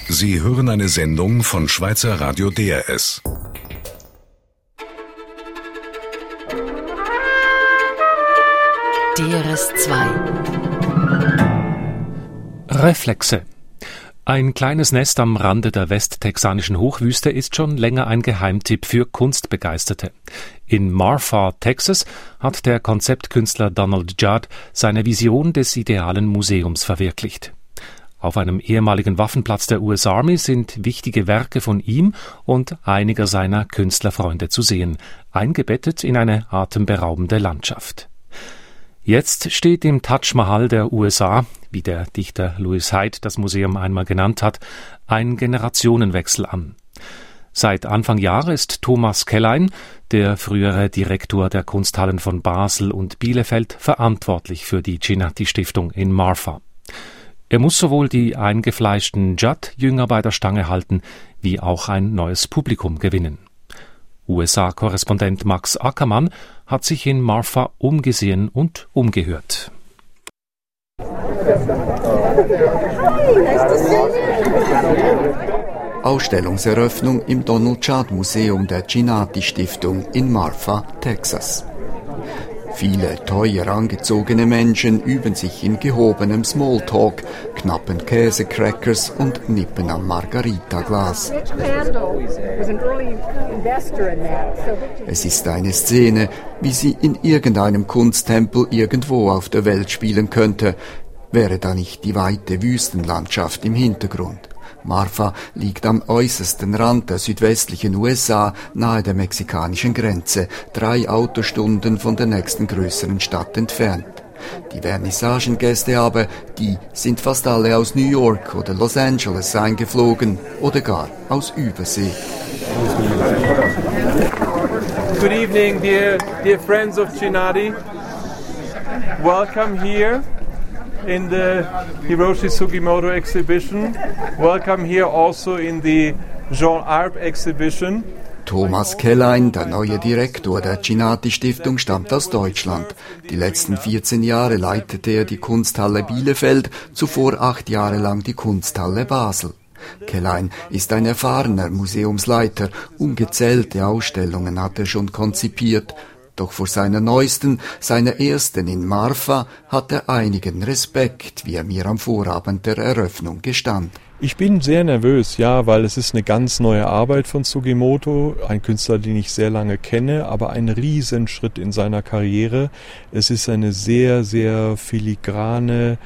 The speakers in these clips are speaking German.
Sie hören eine Sendung von Schweizer Radio DRS. DRS 2 Reflexe. Ein kleines Nest am Rande der westtexanischen Hochwüste ist schon länger ein Geheimtipp für Kunstbegeisterte. In Marfa, Texas, hat der Konzeptkünstler Donald Judd seine Vision des idealen Museums verwirklicht. Auf einem ehemaligen Waffenplatz der US Army sind wichtige Werke von ihm und einiger seiner Künstlerfreunde zu sehen, eingebettet in eine atemberaubende Landschaft. Jetzt steht im Taj Mahal der USA, wie der Dichter Louis Hyde das Museum einmal genannt hat, ein Generationenwechsel an. Seit Anfang Jahr ist Thomas Kellein, der frühere Direktor der Kunsthallen von Basel und Bielefeld, verantwortlich für die Chinati-Stiftung in Marfa. Er muss sowohl die eingefleischten Judd-Jünger bei der Stange halten, wie auch ein neues Publikum gewinnen. USA-Korrespondent Max Ackermann hat sich in Marfa umgesehen und umgehört. Ausstellungseröffnung im Donald Judd Museum der Chinati-Stiftung in Marfa, Texas. Viele teuer angezogene Menschen üben sich in gehobenem Smalltalk, knappen Käsecrackers und nippen am Margarita-Glas. Es ist eine Szene, wie sie in irgendeinem Kunsttempel irgendwo auf der Welt spielen könnte, wäre da nicht die weite Wüstenlandschaft im Hintergrund. Marfa liegt am äußersten Rand der südwestlichen USA, nahe der mexikanischen Grenze, 3 Autostunden von der nächsten größeren Stadt entfernt. Die Vernissagengäste aber, die sind fast alle aus New York oder Los Angeles eingeflogen oder gar aus Übersee. Good evening, dear friends of Chinati. Welcome here in the Hiroshi Sugimoto exhibition. Welcome here also in the Jean Arp exhibition. Thomas Kellein, der neue Direktor der Chinati-Stiftung, stammt aus Deutschland. Die letzten 14 Jahre leitete er die Kunsthalle Bielefeld, zuvor 8 Jahre lang die Kunsthalle Basel. Kellein ist ein erfahrener Museumsleiter, ungezählte Ausstellungen hat er schon konzipiert. Doch vor seiner neuesten, seiner ersten in Marfa, hat er einigen Respekt, wie er mir am Vorabend der Eröffnung gestand. Ich bin sehr nervös, ja, weil es ist eine ganz neue Arbeit von Sugimoto, ein Künstler, den ich sehr lange kenne, aber ein Riesenschritt in seiner Karriere. Es ist eine sehr, sehr filigrane,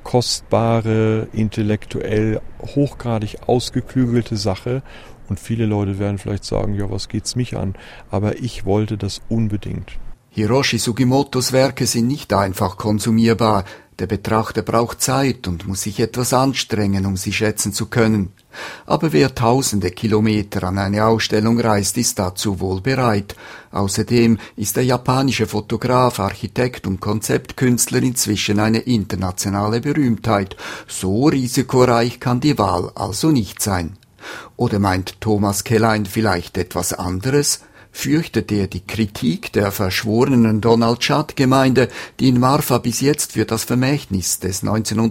kostbare, intellektuell hochgradig ausgeklügelte Sache. Und viele Leute werden vielleicht sagen, ja, was geht's mich an? Aber ich wollte das unbedingt. Hiroshi Sugimotos Werke sind nicht einfach konsumierbar. Der Betrachter braucht Zeit und muss sich etwas anstrengen, um sie schätzen zu können. Aber wer tausende Kilometer an eine Ausstellung reist, ist dazu wohl bereit. Außerdem ist der japanische Fotograf, Architekt und Konzeptkünstler inzwischen eine internationale Berühmtheit. So risikoreich kann die Wahl also nicht sein. Oder meint Thomas Kellein vielleicht etwas anderes? Fürchtet er die Kritik der verschworenen Donald Judd-Gemeinde, die in Marfa bis jetzt für das Vermächtnis des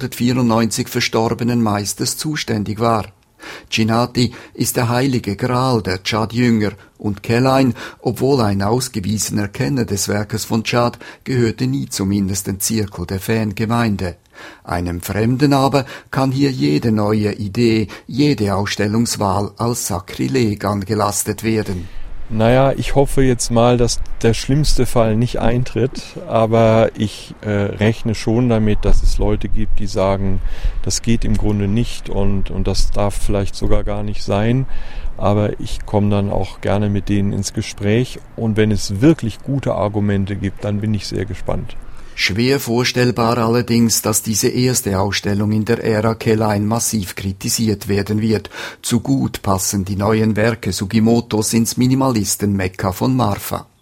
1994 verstorbenen Meisters zuständig war? Chinati ist der heilige Gral der Judd-Jünger und Kellein, obwohl ein ausgewiesener Kenner des Werkes von Judd, gehörte nie zum innersten Zirkel der Fangemeinde. Einem Fremden aber kann hier jede neue Idee, jede Ausstellungswahl als Sakrileg angelastet werden. Naja, ich hoffe jetzt mal, dass der schlimmste Fall nicht eintritt, aber ich rechne schon damit, dass es Leute gibt, die sagen, das geht im Grunde nicht und das darf vielleicht sogar gar nicht sein, aber ich komme dann auch gerne mit denen ins Gespräch und wenn es wirklich gute Argumente gibt, dann bin ich sehr gespannt. Schwer vorstellbar allerdings, dass diese erste Ausstellung in der Ära Kellein massiv kritisiert werden wird. Zu gut passen die neuen Werke Sugimotos ins Minimalisten-Mekka von Marfa.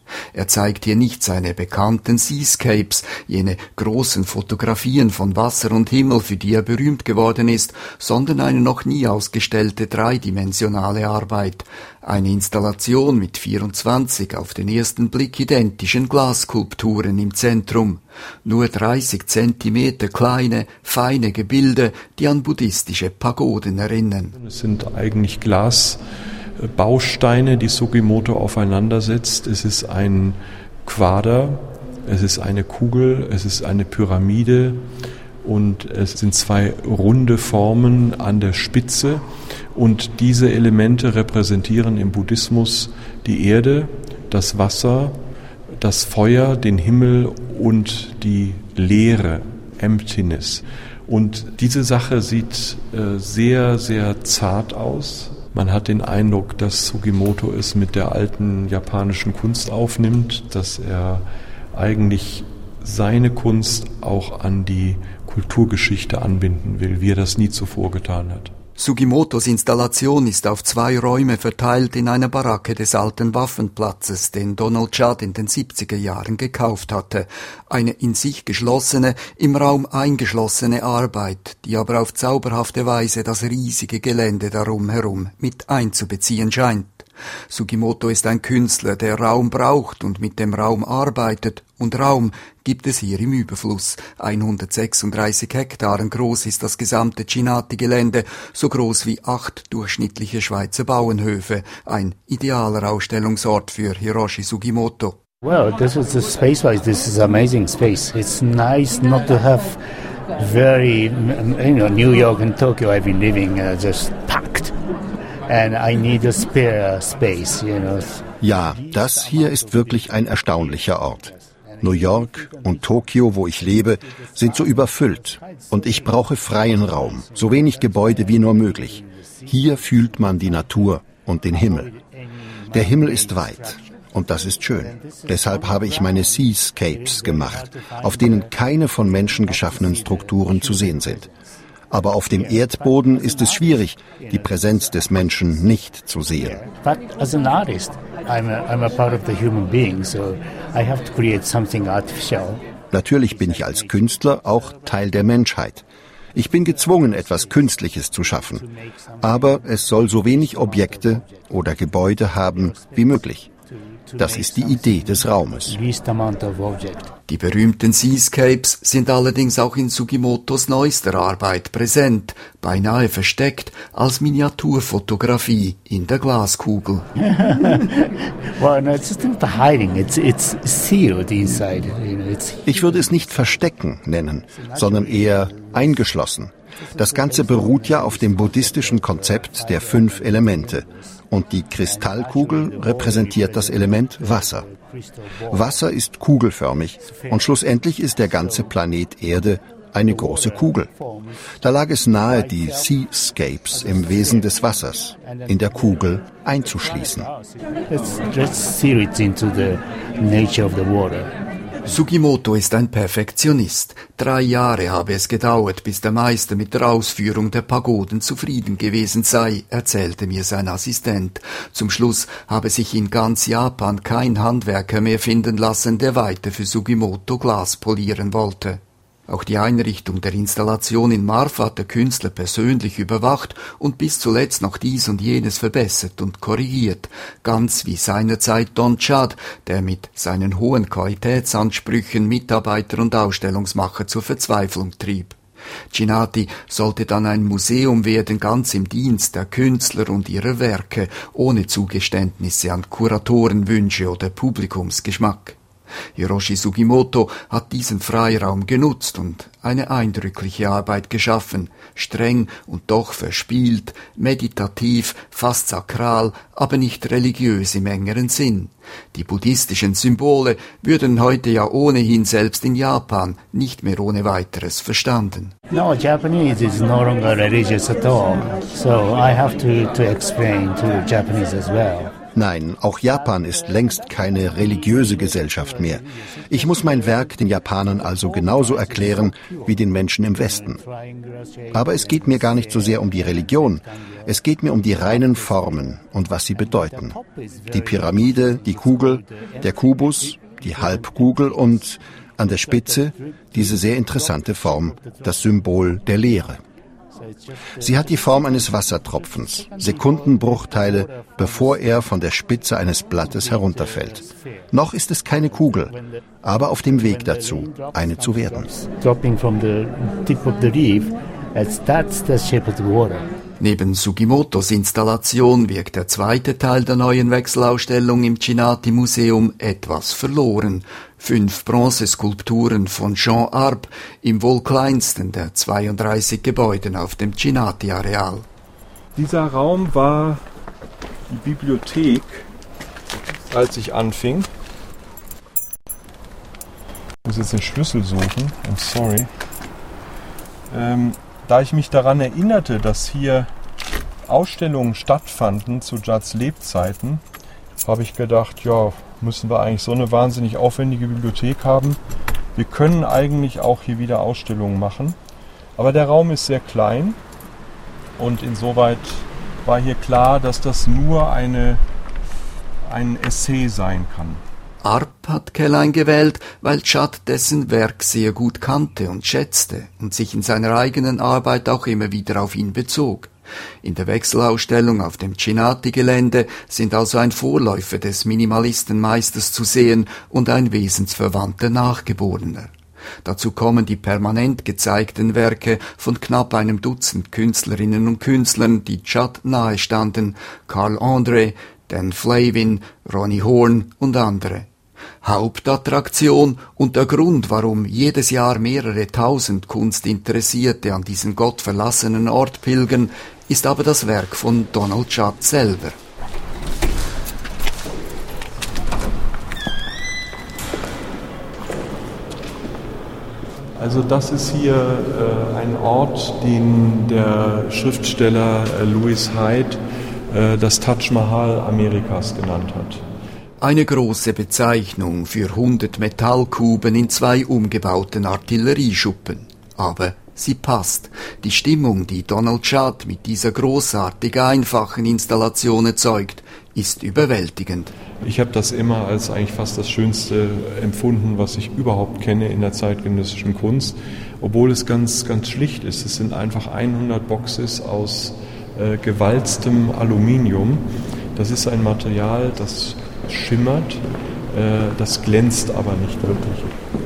Er zeigt hier nicht seine bekannten Seascapes, jene großen Fotografien von Wasser und Himmel, für die er berühmt geworden ist, sondern eine noch nie ausgestellte dreidimensionale Arbeit. Eine Installation mit 24 auf den ersten Blick identischen Glasskulpturen im Zentrum. Nur 30 Zentimeter kleine, feine Gebilde, die an buddhistische Pagoden erinnern. Es sind eigentlich Glasbausteine, die Sugimoto aufeinandersetzt. Es ist ein Quader, es ist eine Kugel, es ist eine Pyramide und es sind zwei runde Formen an der Spitze. Und diese Elemente repräsentieren im Buddhismus die Erde, das Wasser, das Feuer, den Himmel und die Leere, Emptiness. Und diese Sache sieht sehr, sehr zart aus. Man hat den Eindruck, dass Sugimoto es mit der alten japanischen Kunst aufnimmt, dass er eigentlich seine Kunst auch an die Kulturgeschichte anbinden will, wie er das nie zuvor getan hat. Sugimotos Installation ist auf 2 Räume verteilt in einer Baracke des alten Waffenplatzes, den Donald Judd in den 70er Jahren gekauft hatte. Eine in sich geschlossene, im Raum eingeschlossene Arbeit, die aber auf zauberhafte Weise das riesige Gelände darum herum mit einzubeziehen scheint. Sugimoto ist ein Künstler, der Raum braucht und mit dem Raum arbeitet. Und Raum gibt es hier im Überfluss. 136 Hektaren groß ist das gesamte Chinati-Gelände, so groß wie 8 durchschnittliche Schweizer Bauernhöfe. Ein idealer Ausstellungsort für Hiroshi Sugimoto. Well, this is a space-wise, this is amazing space. It's nice not to have very, New York and Tokyo I've been living just packed. And I need a spare space, Ja, das hier ist wirklich ein erstaunlicher Ort. New York und Tokio, wo ich lebe, sind so überfüllt. Und ich brauche freien Raum, so wenig Gebäude wie nur möglich. Hier fühlt man die Natur und den Himmel. Der Himmel ist weit. Und das ist schön. Deshalb habe ich meine Seascapes gemacht, auf denen keine von Menschen geschaffenen Strukturen zu sehen sind. Aber auf dem Erdboden ist es schwierig, die Präsenz des Menschen nicht zu sehen. But as an artist, I'm a part of the human being, so I have to create something artificial. Natürlich bin ich als Künstler auch Teil der Menschheit. Ich bin gezwungen, etwas Künstliches zu schaffen. Aber es soll so wenig Objekte oder Gebäude haben wie möglich. Das ist die Idee des Raumes. Die berühmten Seascapes sind allerdings auch in Sugimotos neuester Arbeit präsent, beinahe versteckt als Miniaturfotografie in der Glaskugel. Well, no, it's not hiding. It's sealed inside. Ich würde es nicht verstecken nennen, sondern eher eingeschlossen. Das Ganze beruht ja auf dem buddhistischen Konzept der 5 Elemente. Und die Kristallkugel repräsentiert das Element Wasser. Wasser ist kugelförmig und schlussendlich ist der ganze Planet Erde eine große Kugel. Da lag es nahe, die Seascapes im Wesen des Wassers in der Kugel einzuschließen. Let's seal it into the nature of the water. Sugimoto ist ein Perfektionist. 3 Jahre habe es gedauert, bis der Meister mit der Ausführung der Pagoden zufrieden gewesen sei, erzählte mir sein Assistent. Zum Schluss habe sich in ganz Japan kein Handwerker mehr finden lassen, der weiter für Sugimoto Glas polieren wollte. Auch die Einrichtung der Installation in Marfa hat der Künstler persönlich überwacht und bis zuletzt noch dies und jenes verbessert und korrigiert, ganz wie seinerzeit Don Judd, der mit seinen hohen Qualitätsansprüchen Mitarbeiter und Ausstellungsmacher zur Verzweiflung trieb. Chinati sollte dann ein Museum werden, ganz im Dienst der Künstler und ihrer Werke, ohne Zugeständnisse an Kuratorenwünsche oder Publikumsgeschmack. Hiroshi Sugimoto hat diesen Freiraum genutzt und eine eindrückliche Arbeit geschaffen, streng und doch verspielt, meditativ, fast sakral, aber nicht religiös im engeren Sinn. Die buddhistischen Symbole würden heute ja ohnehin selbst in Japan nicht mehr ohne weiteres verstanden. No, Japanese is no longer religious at all, so I have to explain to Japanese as well. Nein, auch Japan ist längst keine religiöse Gesellschaft mehr. Ich muss mein Werk den Japanern also genauso erklären wie den Menschen im Westen. Aber es geht mir gar nicht so sehr um die Religion. Es geht mir um die reinen Formen und was sie bedeuten. Die Pyramide, die Kugel, der Kubus, die Halbkugel und an der Spitze diese sehr interessante Form, das Symbol der Leere. Sie hat die Form eines Wassertropfens, Sekundenbruchteile, bevor er von der Spitze eines Blattes herunterfällt. Noch ist es keine Kugel, aber auf dem Weg dazu, eine zu werden. Neben Sugimotos Installation wirkt der zweite Teil der neuen Wechselausstellung im Chinati-Museum etwas verloren. 5 Bronzeskulpturen von Jean Arp im wohl kleinsten der 32 Gebäuden auf dem Chinati-Areal. Dieser Raum war die Bibliothek, als ich anfing. Ich muss jetzt den Schlüssel suchen, I'm sorry. Da ich mich daran erinnerte, dass hier Ausstellungen stattfanden zu Judds Lebzeiten, habe ich gedacht, ja, müssen wir eigentlich so eine wahnsinnig aufwendige Bibliothek haben. Wir können eigentlich auch hier wieder Ausstellungen machen. Aber der Raum ist sehr klein und insoweit war hier klar, dass das nur ein Essay sein kann. Arp hat Kellein gewählt, weil Judd dessen Werk sehr gut kannte und schätzte und sich in seiner eigenen Arbeit auch immer wieder auf ihn bezog. In der Wechselausstellung auf dem Chinati-Gelände sind also ein Vorläufer des Minimalistenmeisters zu sehen und ein wesensverwandter Nachgeborener. Dazu kommen die permanent gezeigten Werke von knapp einem Dutzend Künstlerinnen und Künstlern, die Judd nahestanden, Carl André, Dan Flavin, Ronnie Horn und andere. Hauptattraktion und der Grund, warum jedes Jahr mehrere tausend Kunstinteressierte an diesen gottverlassenen Ort pilgern, ist aber das Werk von Donald Judd selber. Also das ist hier ein Ort, den der Schriftsteller Louis Hyde das Taj Mahal Amerikas genannt hat. Eine große Bezeichnung für 100 Metallkuben in 2 umgebauten Artillerieschuppen. Aber sie passt. Die Stimmung, die Donald Judd mit dieser großartig einfachen Installation erzeugt, ist überwältigend. Ich habe das immer als eigentlich fast das Schönste empfunden, was ich überhaupt kenne in der zeitgenössischen Kunst, obwohl es ganz, ganz schlicht ist. Es sind einfach 100 Boxes aus gewalztem Aluminium. Das ist ein Material, das schimmert, das glänzt aber nicht wirklich.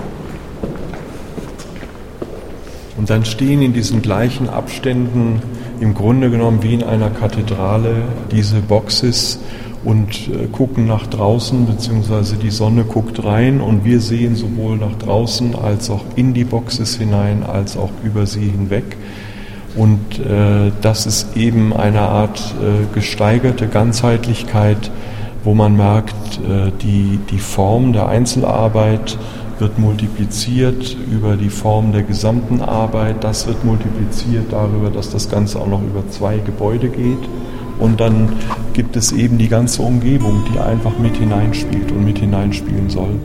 Und dann stehen in diesen gleichen Abständen im Grunde genommen wie in einer Kathedrale diese Boxes und gucken nach draußen, beziehungsweise die Sonne guckt rein und wir sehen sowohl nach draußen als auch in die Boxes hinein, als auch über sie hinweg. Und das ist eben eine Art gesteigerte Ganzheitlichkeit, wo man merkt, die Form der Einzelarbeit wird multipliziert über die Form der gesamten Arbeit. Das wird multipliziert darüber, dass das Ganze auch noch über 2 Gebäude geht. Und dann gibt es eben die ganze Umgebung, die einfach mit hineinspielt und mit hineinspielen soll.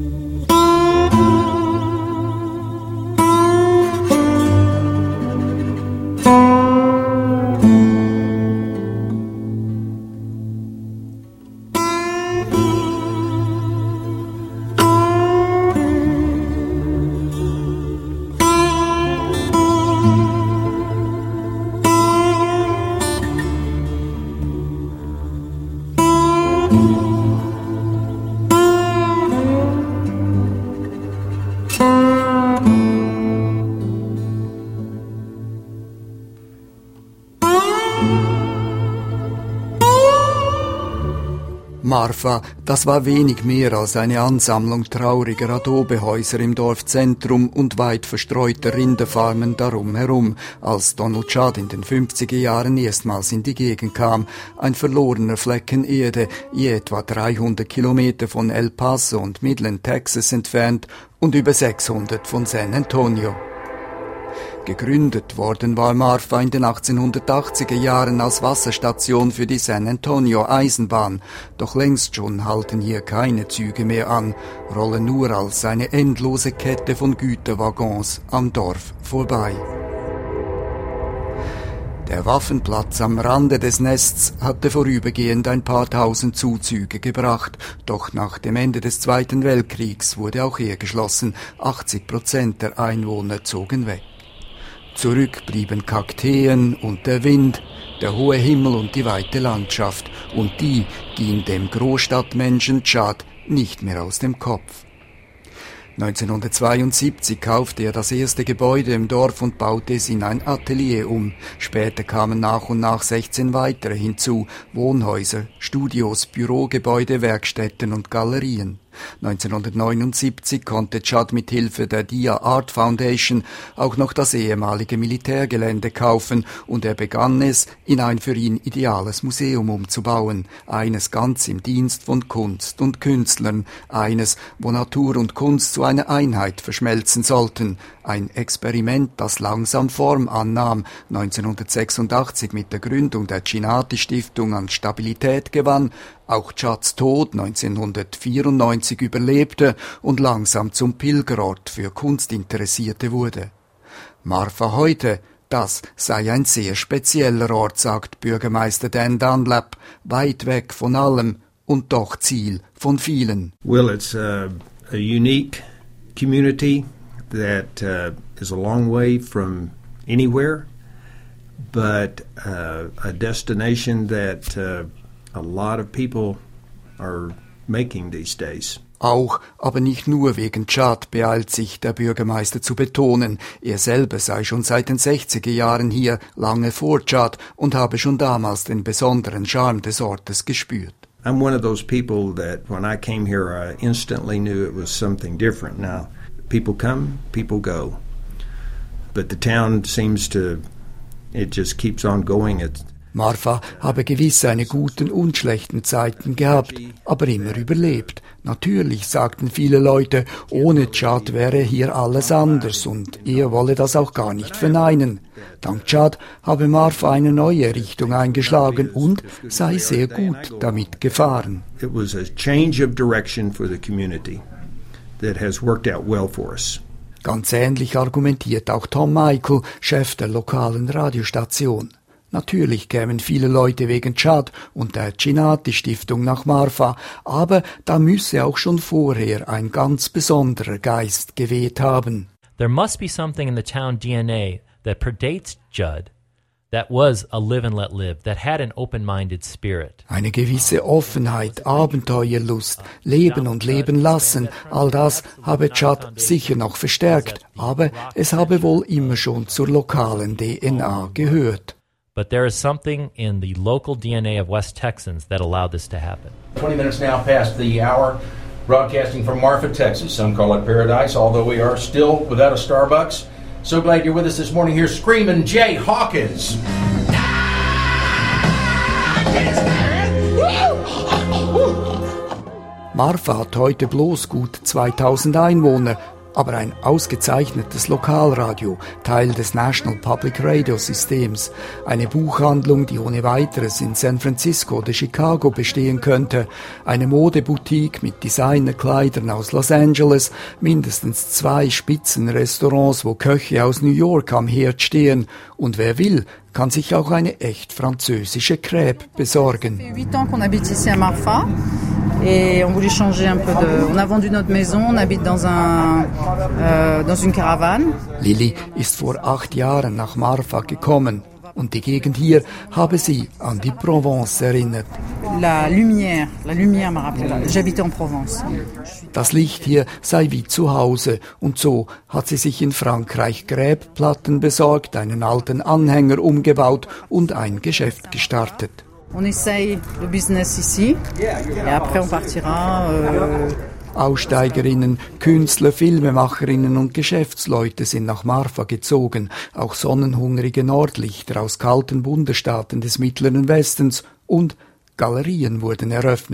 Marfa, das war wenig mehr als eine Ansammlung trauriger Adobehäuser im Dorfzentrum und weit verstreuter Rinderfarmen darum herum, als Donald Judd in den 50er Jahren erstmals in die Gegend kam, ein verlorener Flecken Erde, je etwa 300 Kilometer von El Paso und Midland, Texas entfernt und über 600 von San Antonio. Gegründet worden war Marfa in den 1880er Jahren als Wasserstation für die San Antonio Eisenbahn. Doch längst schon halten hier keine Züge mehr an, rollen nur als eine endlose Kette von Güterwaggons am Dorf vorbei. Der Waffenplatz am Rande des Nests hatte vorübergehend ein paar tausend Zuzüge gebracht, doch nach dem Ende des Zweiten Weltkriegs wurde auch er geschlossen. 80% der Einwohner zogen weg. Zurück blieben Kakteen und der Wind, der hohe Himmel und die weite Landschaft, und die ging dem Großstadtmenschen Tschad nicht mehr aus dem Kopf. 1972 kaufte er das erste Gebäude im Dorf und baute es in ein Atelier um. Später kamen nach und nach 16 weitere hinzu, Wohnhäuser, Studios, Bürogebäude, Werkstätten und Galerien. 1979 konnte Tschad mit Hilfe der Dia Art Foundation auch noch das ehemalige Militärgelände kaufen, und er begann es, in ein für ihn ideales Museum umzubauen, eines ganz im Dienst von Kunst und Künstlern, eines, wo Natur und Kunst zu einer Einheit verschmelzen sollten, ein Experiment, das langsam Form annahm, 1986 mit der Gründung der Chinati-Stiftung an Stabilität gewann, auch Tschads Tod 1994 überlebte und langsam zum Pilgerort für Kunstinteressierte wurde. Marfa heute, das sei ein sehr spezieller Ort, sagt Bürgermeister Dan Dunlap, weit weg von allem und doch Ziel von vielen. Well, it's a unique community that is a long way from anywhere, but a destination that a lot of people are making these days. Auch, aber nicht nur wegen Tschad, beeilt sich der Bürgermeister zu betonen. Er selber sei schon seit den 60er Jahren hier, lange vor Tschad, und habe schon damals den besonderen Charme des Ortes gespürt. I'm one of those people that when I came here, I instantly knew it was something different. Now, people come, people go. But the town seems to, it just keeps on going. Marfa habe gewiss seine guten und schlechten Zeiten gehabt, aber immer überlebt. Natürlich, sagten viele Leute, ohne Tschad wäre hier alles anders, und er wolle das auch gar nicht verneinen. Dank Tschad habe Marfa eine neue Richtung eingeschlagen und sei sehr gut damit gefahren. It was a change of direction for the community that has worked out well for us. Ganz ähnlich argumentiert auch Tom Michael, Chef der lokalen Radiostation. Natürlich kämen viele Leute wegen Tschad und der Chinati-Stiftung nach Marfa, aber da müsse auch schon vorher ein ganz besonderer Geist geweht haben. There must be something in the town DNA that predates Judd, that was a live and let live, that had an open-minded spirit. Eine gewisse Offenheit, Abenteuerlust, Leben und Leben lassen, all das habe Tschad sicher noch verstärkt, aber es habe wohl immer schon zur lokalen DNA gehört. But there is something in the local DNA of West Texans that allowed this to happen. 20 minutes now past the hour, broadcasting from Marfa, Texas. Some call it paradise, although we are still without a Starbucks. So glad you're with us this morning. Here's Screamin' Jay Hawkins. Marfa hat heute bloß gut 2000 Einwohner, aber ein ausgezeichnetes Lokalradio, Teil des National Public Radio Systems, eine Buchhandlung, die ohne weiteres in San Francisco oder Chicago bestehen könnte, eine Modeboutique mit Designerkleidern aus Los Angeles, mindestens 2 Spitzenrestaurants, wo Köche aus New York am Herd stehen, und wer will, kann sich auch eine echt französische Crêpe besorgen. 8 ans qu'on habite ici à Marfa. Et on voulait changer un peu on a vendu notre maison, on habite dans une caravane. Lilly ist vor 8 Jahren nach Marfa gekommen und die Gegend hier habe sie an die Provence erinnert. La lumière m'a rappelé. J'habitais en Provence. Das Licht hier sei wie zu Hause, und so hat sie sich in Frankreich Gräbplatten besorgt, einen alten Anhänger umgebaut und ein Geschäft gestartet. On essaye le business ici, et après on partira. Aussteigerinnen, Künstler, Filmemacherinnen und Geschäftsleute sind nach Marfa gezogen, auch sonnenhungrige Nordlichter aus kalten Bundesstaaten des Mittleren Westens, und Galerien wurden eröffnet.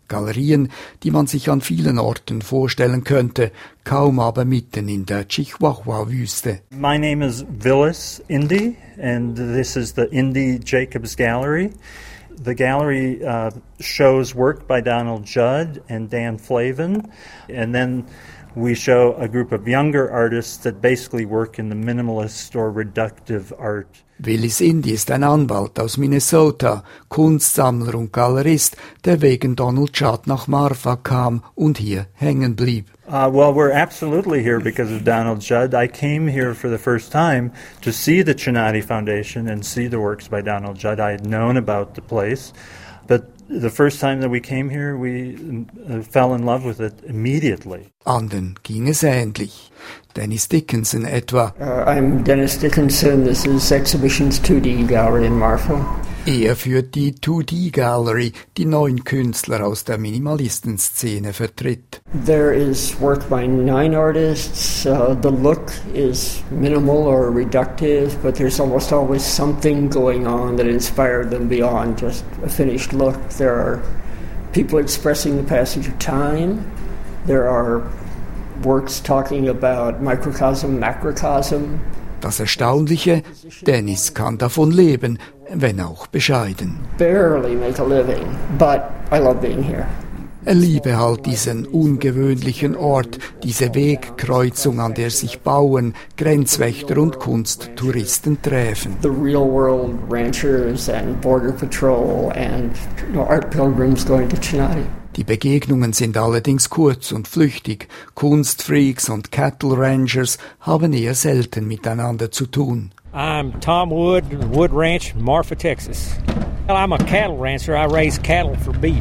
Galerien, die man sich an vielen Orten vorstellen könnte, kaum aber mitten in der Chihuahua-Wüste. My name is Vilas Indy, and this is the Indy Jacobs Gallery. The gallery shows work by Donald Judd and Dan Flavin, and then we show a group of younger artists that basically work in the minimalist or reductive art. Willis Indy ist ein Anwalt aus Minnesota, Kunstsammler und Galerist, der wegen Donald Judd nach Marfa kam und hier hängen blieb. Well, we're absolutely here because of Donald Judd. I came here for the first time to see the Chinati Foundation and see the works by Donald Judd. I had known about the place, but the first time that we came here, we fell in love with it immediately. Anderen ging es ähnlich. Dennis Dickinson etwa. I'm Dennis Dickinson. This is Exhibitions 2D Gallery in Marfa. Er führt die 2D Gallery, die neuen Künstler aus der Minimalistenszene vertritt. There is work by 9 artists. The look is minimal or reductive, but there's almost always something going on that inspired them beyond just a finished look. There are people expressing the passage of time. There are works talking about microcosm, macrocosm. Das Erstaunliche, Dennis kann davon leben, wenn auch bescheiden. Barely make a living, but I love being here. Er liebe halt diesen ungewöhnlichen Ort, diese Wegkreuzung, an der sich Bauern, Grenzwächter und Kunsttouristen treffen. The real world ranchers and border patrol and art pilgrims going to Chinati. Die Begegnungen sind allerdings kurz und flüchtig. Kunstfreaks und Cattle Rangers haben eher selten miteinander zu tun. I'm Tom Wood, Wood Ranch, Marfa, Texas. I'm a cattle rancher. I raise cattle for beef.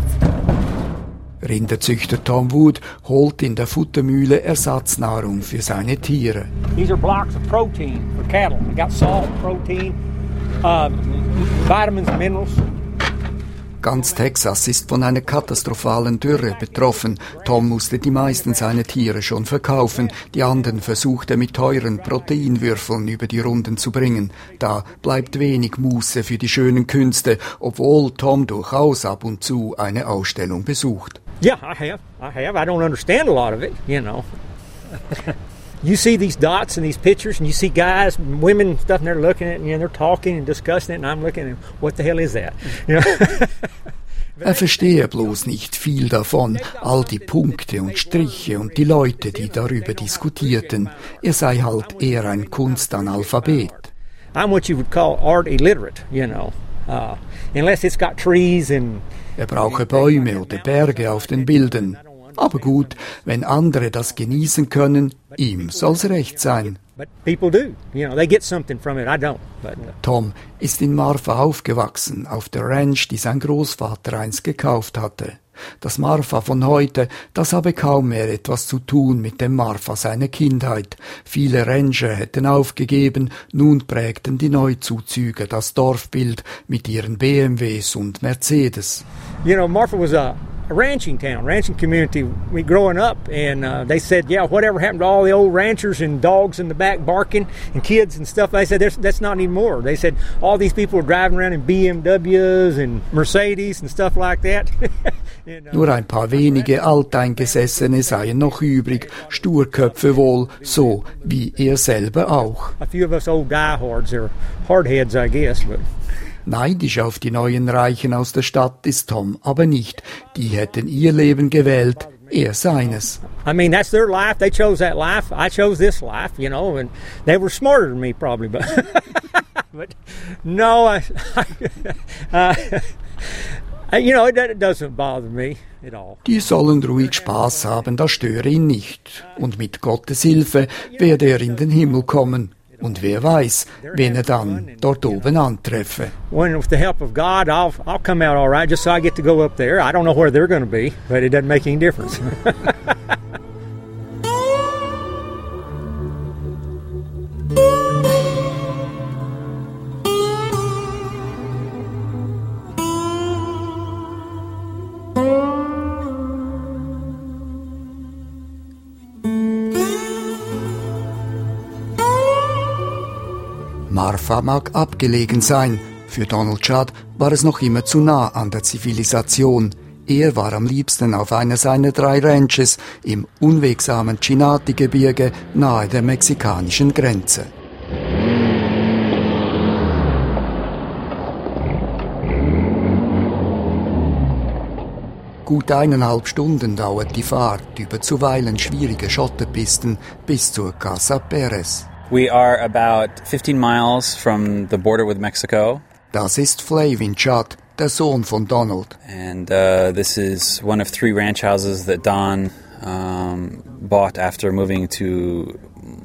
Rinderzüchter Tom Wood holt in der Futtermühle Ersatznahrung für seine Tiere. These are blocks of protein for cattle. They got salt, protein, vitamins and minerals. Ganz Texas ist von einer katastrophalen Dürre betroffen. Tom musste die meisten seiner Tiere schon verkaufen. Die anderen versucht er mit teuren Proteinwürfeln über die Runden zu bringen. Da bleibt wenig Muße für die schönen Künste, obwohl Tom durchaus ab und zu eine Ausstellung besucht. Yeah, I have. I don't understand a lot of it, you know. You see these dots and these pictures, and you see guys, and women, and stuff, and they're looking at it, and they're talking and discussing it, and I'm looking at, what the hell is that? You know? Er verstehe bloß nicht viel davon, all die Punkte und Striche und die Leute, die darüber diskutierten. Er sei halt eher ein Kunstanalphabet. I'm what you would call art illiterate, you know, unless it's got trees and... Er brauche Bäume oder Berge auf den Bildern. Aber gut, wenn andere das genießen können, ihm soll's recht sein. But people do, you know, they get something from it, I don't. But, Tom ist in Marfa aufgewachsen, auf der Ranch, die sein Großvater einst gekauft hatte. Das Marfa von heute, das habe kaum mehr etwas zu tun mit dem Marfa seiner Kindheit. Viele Rancher hätten aufgegeben, nun prägten die Neuzuzüge das Dorfbild mit ihren BMWs und Mercedes. You know, Marfa was a ranching town, ranching community. We growing up, and they said, yeah, whatever happened to all the old ranchers and dogs in the back barking and kids and stuff? They said that's not anymore. They said all these people are driving around in BMWs and Mercedes and stuff like that. Nur ein paar wenige Alteingesessene seien noch übrig, Sturköpfe wohl, so wie er selber auch. A few of us old diehards are hardheads, I guess, but... Neidisch auf die neuen Reichen aus der Stadt ist Tom aber nicht. Die hätten ihr Leben gewählt, er seines. I mean, that's their life. They chose that life. I chose this life, you know, and they were smarter than me probably, but no, you know, it doesn't bother me at all. Die sollen ruhig Spaß haben, das störe ihn nicht. Und mit Gottes Hilfe werde er in den Himmel kommen. Und wer weiß, wen er dann dort oben antreffe. When with the help of God, I'll come out all right, just so I get to go up there. I don't know where they're going to be, but it doesn't make any difference. Marfa mag abgelegen sein, für Donald Judd war es noch immer zu nah an der Zivilisation. Er war am liebsten auf einer seiner 3 Ranches im unwegsamen Chinati-Gebirge nahe der mexikanischen Grenze. Gut 1,5 Stunden dauert die Fahrt über zuweilen schwierige Schotterpisten bis zur Casa Perez. We are about 15 miles from the border with Mexico. Das ist Flavin Judd, der Sohn von Donald. And this is one of 3 ranch houses that Don bought after moving to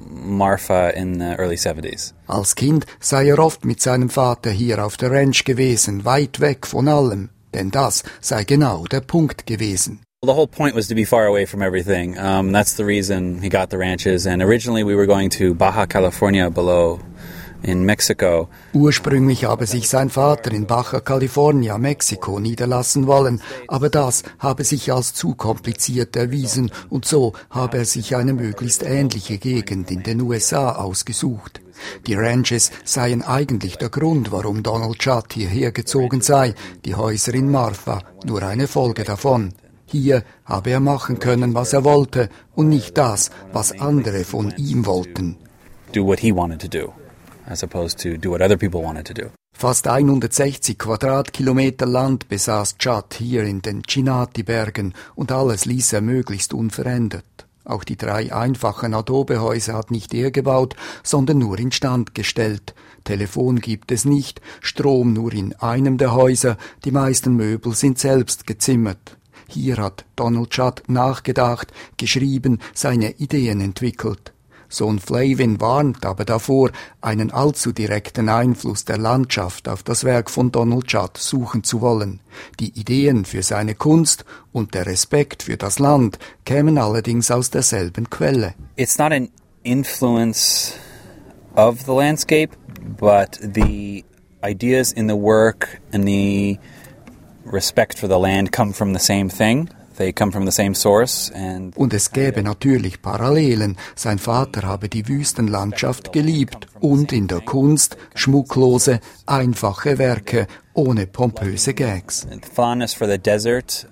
Marfa in the early 70s. Als Kind sei er oft mit seinem Vater hier auf der Ranch gewesen, weit weg von allem. Denn das sei genau der Punkt gewesen. The whole point was to be far away from everything. That's the reason he got the ranches. And originally we were going to Baja California below in Mexico. Ursprünglich habe sich sein Vater in Baja California, Mexiko, niederlassen wollen, aber das habe sich als zu kompliziert erwiesen und so habe er sich eine möglichst ähnliche Gegend in den USA ausgesucht. Die Ranches seien eigentlich der Grund, warum Donald Judd hierher gezogen sei, die Häuser in Marfa nur eine Folge davon. Hier habe er machen können, was er wollte und nicht das, was andere von ihm wollten. Do what he wanted to do, as opposed to do what other people wanted to do. Fast 160 Quadratkilometer Land besaß Judd hier in den Chinati-Bergen und alles ließ er möglichst unverändert. Auch die 3 einfachen Adobehäuser hat nicht er gebaut, sondern nur instand gestellt. Telefon gibt es nicht, Strom nur in einem der Häuser, die meisten Möbel sind selbst gezimmert. Hier hat Donald Judd nachgedacht, geschrieben, seine Ideen entwickelt. Sohn Flavin warnt aber davor, einen allzu direkten Einfluss der Landschaft auf das Werk von Donald Judd suchen zu wollen. Die Ideen für seine Kunst und der Respekt für das Land kämen allerdings aus derselben Quelle. It's not an influence of the landscape, but the ideas in the work and the respect for the land come from the same thing. They come from the same source und es gäbe natürlich Parallelen. Sein Vater habe die Wüstenlandschaft geliebt und in der Kunst schmucklose, einfache Werke ohne pompöse Gags. The fondness for the desert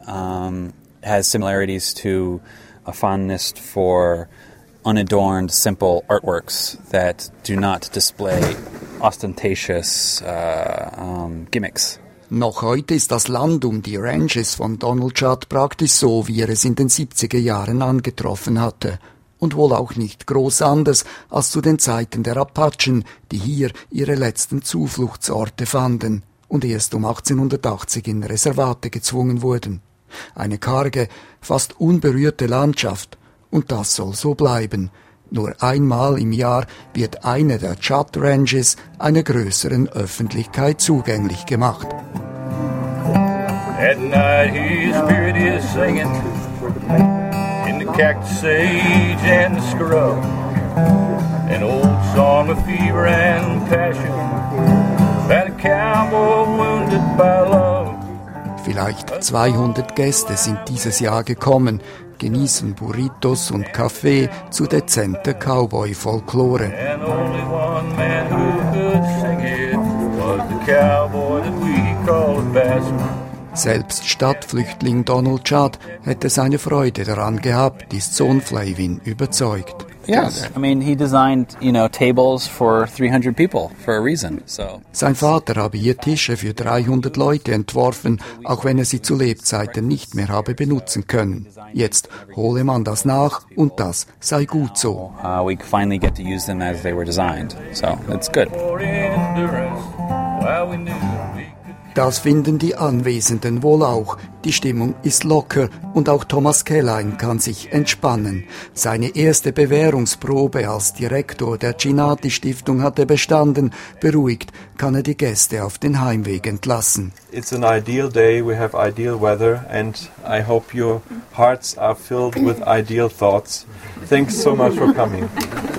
has similarities to a fondness for unadorned, simple artworks that do not display ostentatious gimmicks. Noch heute ist das Land um die Ranches von Donald Judd praktisch so, wie er es in den 70er Jahren angetroffen hatte. Und wohl auch nicht groß anders als zu den Zeiten der Apachen, die hier ihre letzten Zufluchtsorte fanden und erst um 1880 in Reservate gezwungen wurden. Eine karge, fast unberührte Landschaft. Und das soll so bleiben. Nur einmal im Jahr wird eine der Judd Ranches einer größeren Öffentlichkeit zugänglich gemacht. At night his spirit is singing in the cactus sage and the scrub, an old song of fever and passion about a cowboy wounded by love. Vielleicht 200 Gäste sind dieses Jahr gekommen, genießen Burritos und Kaffee zu dezenter Cowboy-Folklore. Selbst Stadtflüchtling Donald Judd hätte seine Freude daran gehabt, ist Sohn Flavin überzeugt. Yes, I mean, he designed, tables for 300 people for a reason. So. Sein Vater habe hier Tische für 300 Leute entworfen, auch wenn er sie zu Lebzeiten nicht mehr habe benutzen können. Jetzt hole man das nach und das sei gut so. We finally get to use them as they were designed. So, it's good. Das finden die Anwesenden wohl auch. Die Stimmung ist locker und auch Thomas Kellein kann sich entspannen. Seine erste Bewährungsprobe als Direktor der Chinati-Stiftung hat er bestanden. Beruhigt kann er die Gäste auf den Heimweg entlassen. It's an ideal day, we have ideal weather and I hope your hearts are filled with ideal thoughts. Thanks so much for coming.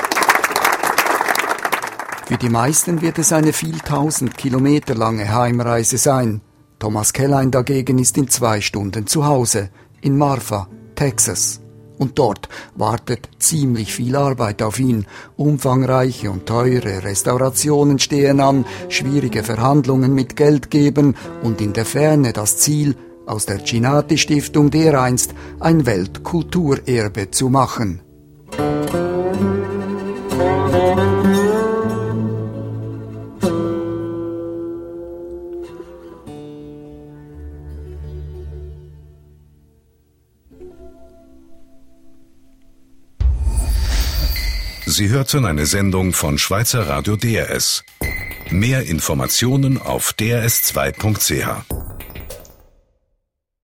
Für die meisten wird es eine viel 1000 Kilometer lange Heimreise sein. Thomas Kellein dagegen ist in 2 Stunden zu Hause, in Marfa, Texas. Und dort wartet ziemlich viel Arbeit auf ihn. Umfangreiche und teure Restaurationen stehen an, schwierige Verhandlungen mit Geldgebern und in der Ferne das Ziel, aus der Cinati-Stiftung dereinst ein Weltkulturerbe zu machen. Sie hörten eine Sendung von Schweizer Radio DRS. Mehr Informationen auf drs2.ch.